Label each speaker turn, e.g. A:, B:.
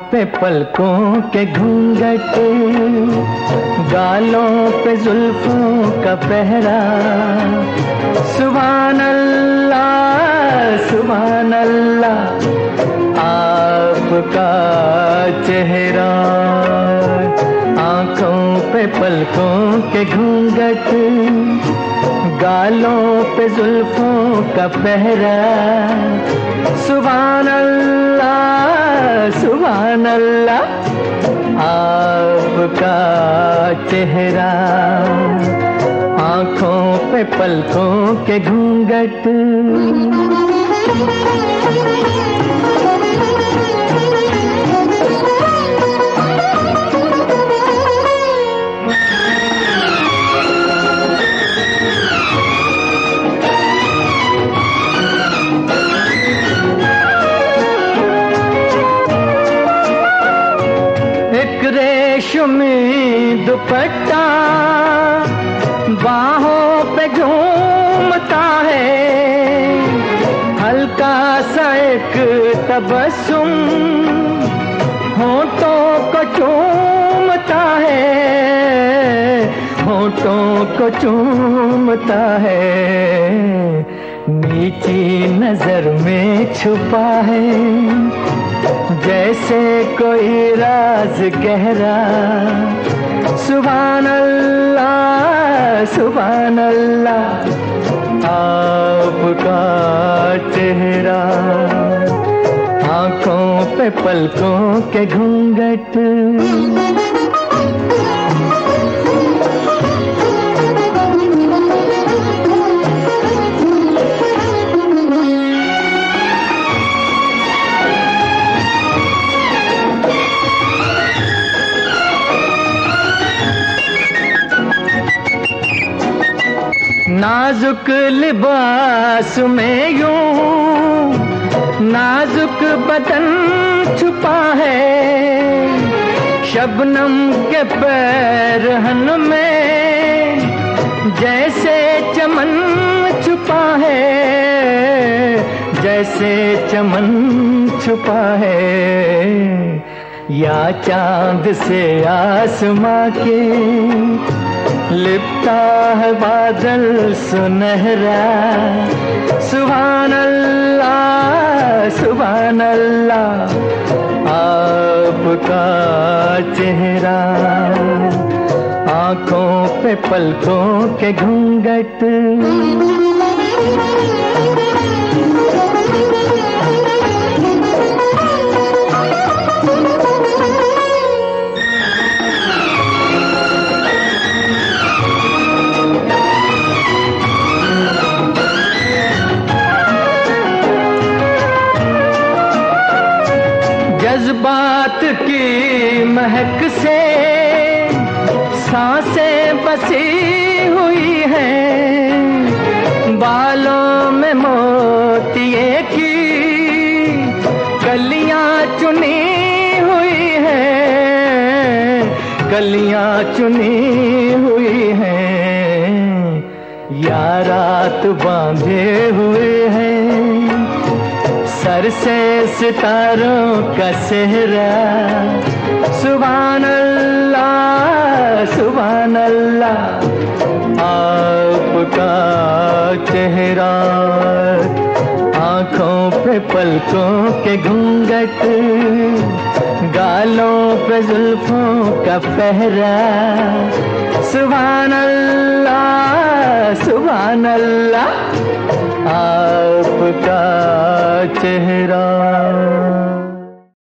A: पे पलकों के घूंघट, गालों पे जुल्फों का पहरा। सुभान अल्लाह सुभान अल्लाह, आपका चेहरा। आंखों पे पलकों के घूंघट, गालों पे जुल्फों का पहरा। सुभान अल्लाह सुभान अल्लाह, आपका चेहरा। आंखों पे पलकों के घूंघट। रेशमी दुपट्टा बाहों पे झूमता है, हल्का सा एक तबस्सुम होठों को चूमता है, होठों को चूमता है। नीची नजर में छुपा है जैसे कोई राज गहरा। सुभान अल्लाह सुभान अल्लाह, आपका चेहरा। आंखों पे पलकों के घूंघट। नाजुक लिबास में यूं नाजुक बदन छुपा है, शबनम के पैरहन में जैसे चमन छुपा है, जैसे चमन छुपा है। या चांद से आसमां के लिपटा है बादल सुनहरा। सुभान अल्लाह सुभान अल्लाह, आपका चेहरा। आंखों पे पलकों के घूंघट। जज्बात की महक से सांसें बसी हुई हैं, बालों में मोतिये की कलियां चुनी हुई हैं, कलियां चुनी हुई हैं। या रात बांधे हुए हैं सर से सितारों का सेहरा। सुभान अल्लाह सुभान अल्लाह, आपका चेहरा। आंखों पे पलकों के घूंघट, गालों पे जुल्फों का पहरा। सुभान अल्लाह सुभान अल्लाह, आपका चेहरा।